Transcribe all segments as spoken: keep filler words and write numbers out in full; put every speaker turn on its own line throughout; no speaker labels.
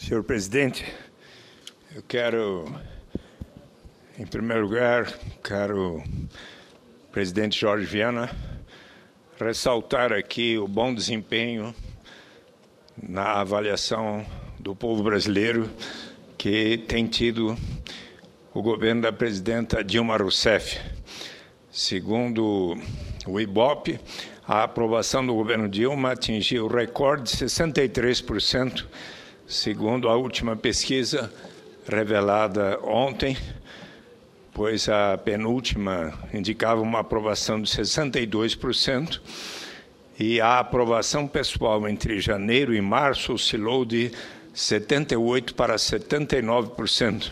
Senhor presidente, eu quero, em primeiro lugar, caro presidente Jorge Viana, ressaltar aqui o bom desempenho na avaliação do povo brasileiro que tem tido o governo da presidenta Dilma Rousseff. Segundo o Ibope, a aprovação do governo Dilma atingiu o recorde de sessenta e três por cento, segundo a última pesquisa revelada ontem, pois a penúltima indicava uma aprovação de sessenta e dois por cento, e a aprovação pessoal entre janeiro e março oscilou de setenta e oito por cento para setenta e nove por cento.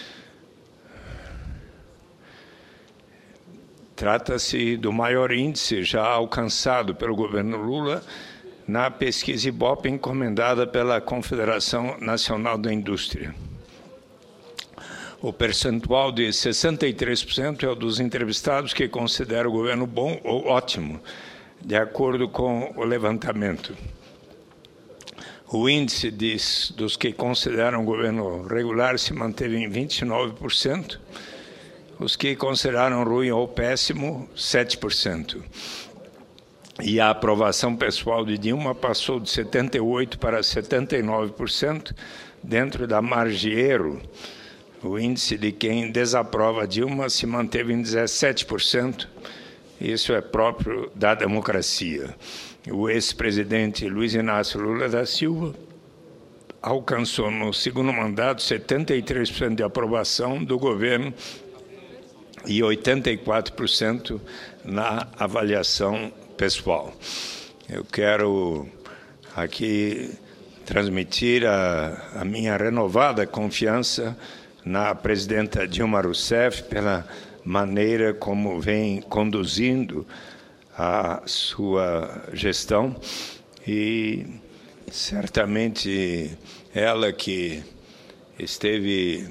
Trata-se do maior índice já alcançado pelo governo Lula na pesquisa Ibope encomendada pela Confederação Nacional da Indústria. O percentual de sessenta e três por cento é o dos entrevistados que consideram o governo bom ou ótimo, de acordo com o levantamento. O índice diz, dos que consideram o governo regular se manteve em vinte e nove por cento, os que consideraram ruim ou péssimo, sete por cento. E a aprovação pessoal de Dilma passou de setenta e oito por cento para setenta e nove por cento, dentro da margem de erro. O índice de quem desaprova Dilma se manteve em dezessete por cento. Isso é próprio da democracia. O ex-presidente Luiz Inácio Lula da Silva alcançou no segundo mandato setenta e três por cento de aprovação do governo e oitenta e quatro por cento na avaliação pessoal. Eu quero aqui transmitir a, a minha renovada confiança na presidenta Dilma Rousseff pela maneira como vem conduzindo a sua gestão e certamente ela que esteve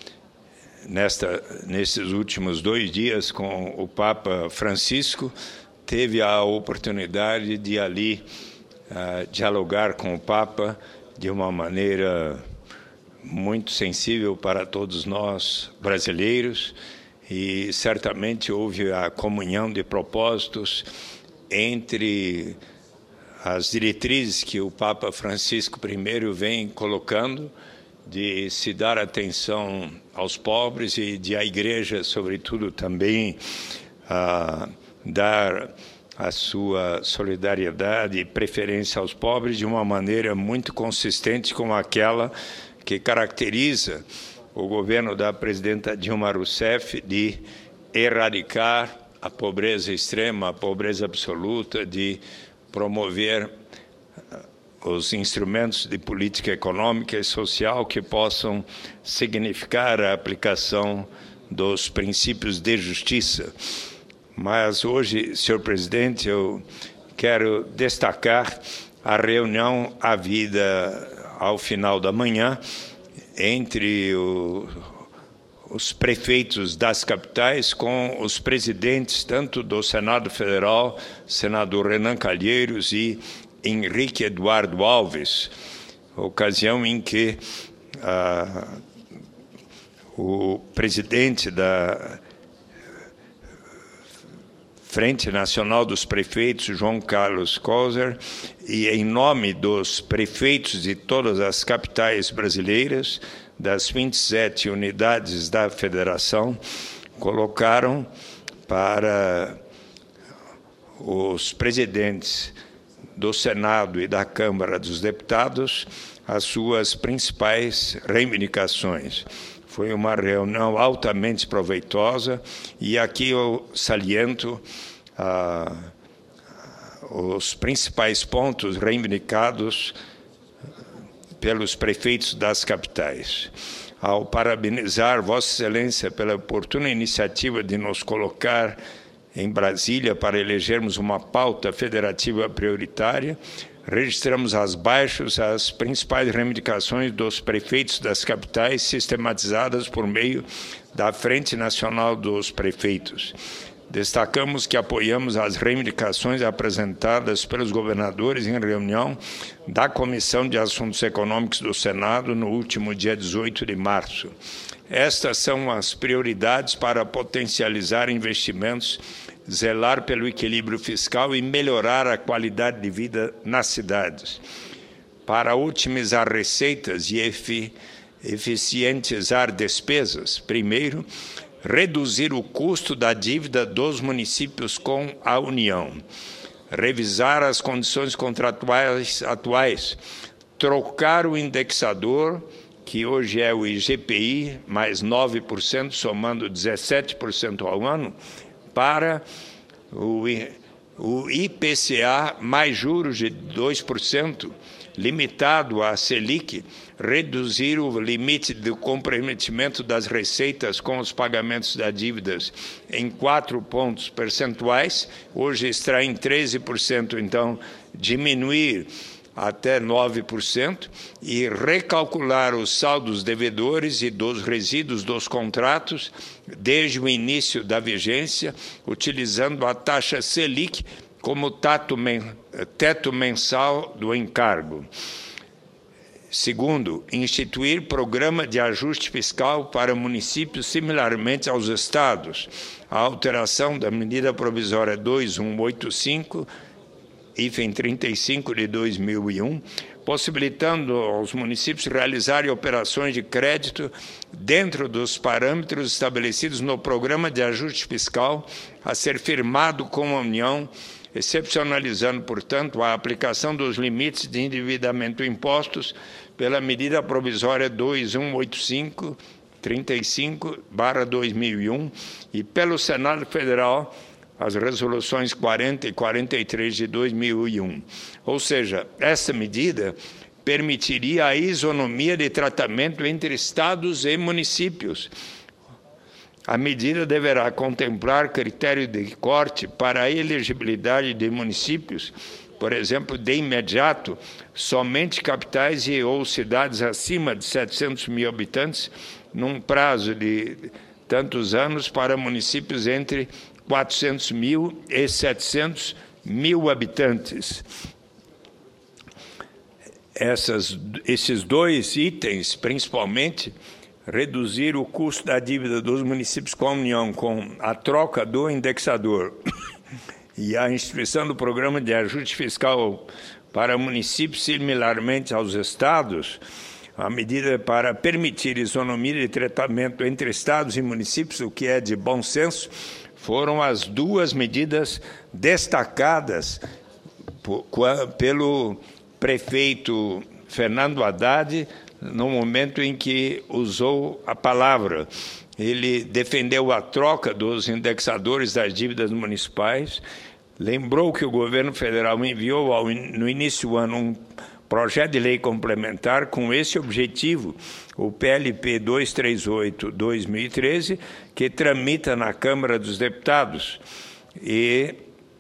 nesta, nesses últimos dois dias com o Papa Francisco teve a oportunidade de ali uh, dialogar com o Papa de uma maneira muito sensível para todos nós brasileiros e certamente houve a comunhão de propósitos entre as diretrizes que o Papa Francisco primeiro vem colocando de se dar atenção aos pobres e de a Igreja, sobretudo, também uh, dar a sua solidariedade e preferência aos pobres de uma maneira muito consistente com aquela que caracteriza o governo da presidenta Dilma Rousseff de erradicar a pobreza extrema, a pobreza absoluta, de promover os instrumentos de política econômica e social que possam significar a aplicação dos princípios de justiça. Mas hoje, senhor presidente, eu quero destacar a reunião havida ao final da manhã entre o, os prefeitos das capitais com os presidentes tanto do Senado Federal, senador Renan Calheiros e Henrique Eduardo Alves, ocasião em que ah, o presidente da Frente Nacional dos Prefeitos, João Carlos Coser, e em nome dos prefeitos de todas as capitais brasileiras, das vinte e sete unidades da federação, colocaram para os presidentes do Senado e da Câmara dos Deputados as suas principais reivindicações. Foi uma reunião altamente proveitosa e aqui eu saliento ah, os principais pontos reivindicados pelos prefeitos das capitais. Ao parabenizar Vossa Excelência pela oportuna iniciativa de nos colocar em Brasília para elegermos uma pauta federativa prioritária, registramos as baixos as principais reivindicações dos prefeitos das capitais sistematizadas por meio da Frente Nacional dos Prefeitos. destacamos que apoiamos as reivindicações apresentadas pelos governadores em reunião da Comissão de Assuntos Econômicos do Senado no último dia dezoito de março. Estas são as prioridades para potencializar investimentos, zelar pelo equilíbrio fiscal e melhorar a qualidade de vida nas cidades. Para otimizar receitas e efi eficientizar despesas, primeiro, reduzir o custo da dívida dos municípios com a União, revisar as condições contratuais atuais, trocar o indexador, que hoje é o I G P I, mais nove por cento, somando dezessete por cento ao ano, para o I P C A mais juros de dois por cento, limitado à Selic, reduzir o limite do comprometimento das receitas com os pagamentos das dívidas em quatro pontos percentuais, hoje está em treze por cento, então diminuir até nove por cento, e recalcular os saldos devedores e dos resíduos dos contratos desde o início da vigência, utilizando a taxa Selic como teto mensal do encargo. Segundo, instituir programa de ajuste fiscal para municípios similarmente aos estados. A alteração da medida provisória dois mil cento e oitenta e cinco, hífen trinta e cinco de dois mil e um, possibilitando aos municípios realizarem operações de crédito dentro dos parâmetros estabelecidos no programa de ajuste fiscal a ser firmado com a União, excepcionalizando, portanto, a aplicação dos limites de endividamento impostos pela medida provisória dois mil cento e oitenta e cinco, trinta e cinco barra dois mil e um, e pelo Senado Federal, as resoluções quarenta e quarenta e três de dois mil e um. Ou seja, essa medida permitiria a isonomia de tratamento entre estados e municípios. A medida deverá contemplar critério de corte para a elegibilidade de municípios, por exemplo, de imediato, somente capitais e ou cidades acima de setecentos mil habitantes, num prazo de tantos anos para municípios entre quatrocentos mil e setecentos mil habitantes. Essas, esses dois itens, principalmente, reduzir o custo da dívida dos municípios com a União com a troca do indexador e a instituição do programa de ajuste fiscal para municípios similarmente aos estados, a medida para permitir isonomia de tratamento entre estados e municípios, o que é de bom senso, foram as duas medidas destacadas pelo prefeito Fernando Haddad no momento em que usou a palavra. Ele defendeu a troca dos indexadores das dívidas municipais, lembrou que o governo federal enviou ao, no início do ano um projeto de lei complementar com esse objetivo, o P L P duzentos e trinta e oito barra dois mil e treze, que tramita na Câmara dos Deputados. E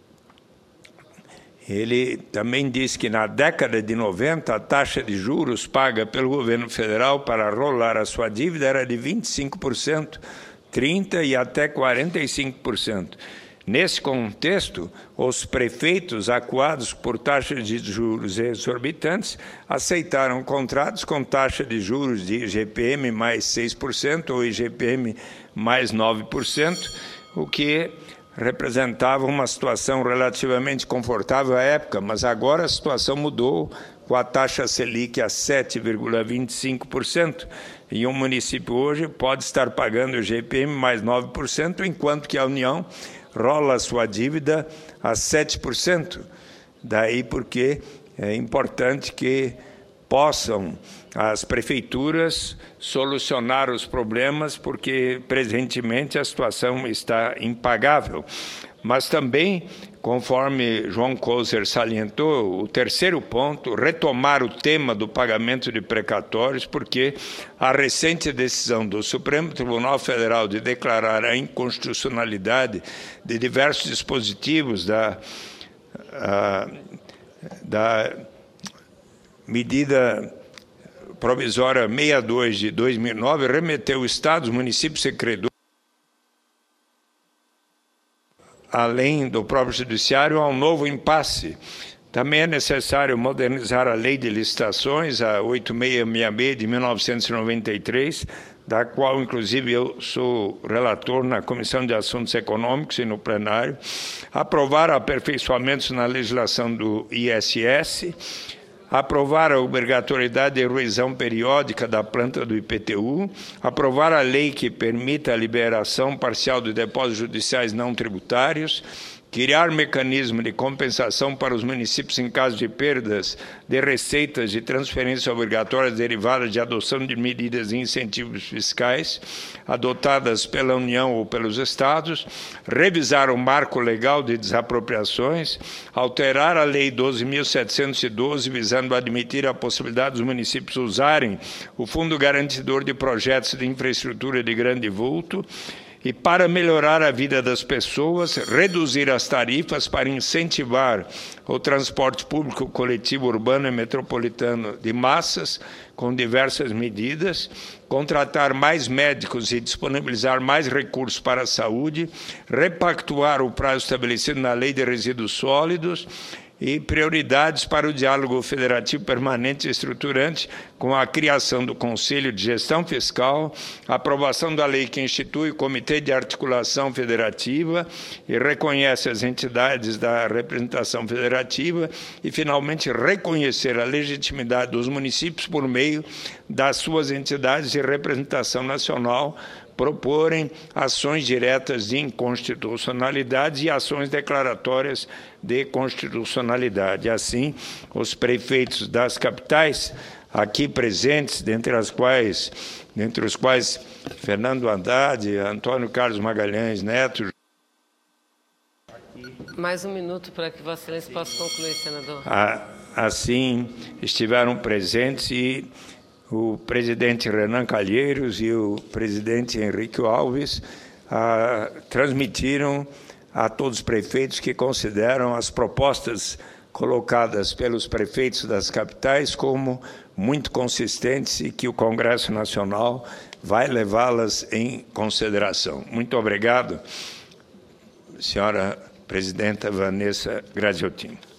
ele também diz que na década de noventa a taxa de juros paga pelo governo federal para rolar a sua dívida era de vinte e cinco por cento, trinta por cento e até quarenta e cinco por cento. Nesse contexto, os prefeitos, acuados por taxas de juros exorbitantes, aceitaram contratos com taxa de juros de I G P M mais seis por cento ou I G P M mais nove por cento, o que representava uma situação relativamente confortável à época, mas agora a situação mudou com a taxa Selic a sete vírgula vinte e cinco por cento. E um município hoje pode estar pagando o I G P M mais nove por cento, enquanto que a União rola a sua dívida a sete por cento. Daí porque é importante que possam as prefeituras solucionar os problemas, porque presentemente a situação está impagável. Mas também, conforme João Coser salientou, o terceiro ponto, retomar o tema do pagamento de precatórios, porque a recente decisão do Supremo Tribunal Federal de declarar a inconstitucionalidade de diversos dispositivos da, a, da medida provisória sessenta e dois de dois mil e nove remeteu estados, municípios e credores além do próprio judiciário, há um novo impasse. Também é necessário modernizar a lei de licitações, a oito mil seiscentos e sessenta e seis de mil novecentos e noventa e três, da qual, inclusive, eu sou relator na Comissão de Assuntos Econômicos e no plenário, aprovar aperfeiçoamentos na legislação do I S S, aprovar a obrigatoriedade de revisão periódica da planta do I P T U, aprovar a lei que permita a liberação parcial de depósitos judiciais não tributários, criar mecanismo de compensação para os municípios em caso de perdas de receitas de transferências obrigatórias derivadas de adoção de medidas de incentivos fiscais adotadas pela União ou pelos Estados, revisar o marco legal de desapropriações, alterar a Lei doze mil setecentos e doze, visando admitir a possibilidade dos municípios usarem o Fundo Garantidor de Projetos de Infraestrutura de Grande Vulto, e, para melhorar a vida das pessoas, reduzir as tarifas para incentivar o transporte público coletivo urbano e metropolitano de massas, com diversas medidas, contratar mais médicos e disponibilizar mais recursos para a saúde, repactuar o prazo estabelecido na Lei de Resíduos Sólidos, e prioridades para o diálogo federativo permanente e estruturante, com a criação do Conselho de Gestão Fiscal, a aprovação da lei que institui o Comitê de Articulação Federativa e reconhece as entidades da representação federativa e, finalmente, reconhecer a legitimidade dos municípios por meio das suas entidades de representação nacional, proporem ações diretas de inconstitucionalidade e ações declaratórias de constitucionalidade. Assim, os prefeitos das capitais aqui presentes, dentre as quais, dentre os quais Fernando Haddad, Antônio Carlos Magalhães Neto.
Mais um minuto para que Vossa Excelência possa concluir, senador.
Assim, estiveram presentes e o presidente Renan Calheiros e o presidente Henrique Alves ah, transmitiram a todos os prefeitos que consideram as propostas colocadas pelos prefeitos das capitais como muito consistentes e que o Congresso Nacional vai levá-las em consideração. Muito obrigado, senhora presidenta Vanessa Graziotin.